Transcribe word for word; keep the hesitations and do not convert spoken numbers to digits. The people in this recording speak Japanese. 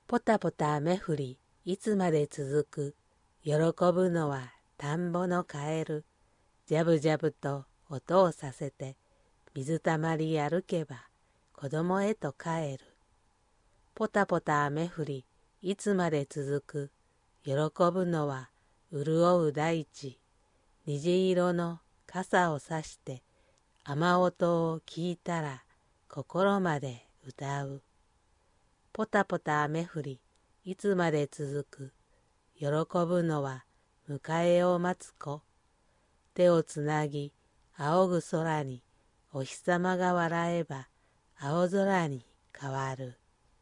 ポタポタ雨降り、いつまで続く。喜ぶのは田んぼのカエル。ジャブジャブと音をさせて、水たまり歩けば子供へと帰る。ポタポタ雨降り、いつまで続く。喜ぶのは潤う大地。虹色の傘をさして、雨音を聞いたら心まで歌う。ポタポタ雨降り、いつまで続く。喜ぶのは迎えを待つ子。手をつなぎ、仰ぐ空に、お日様が笑えば青空に変わる。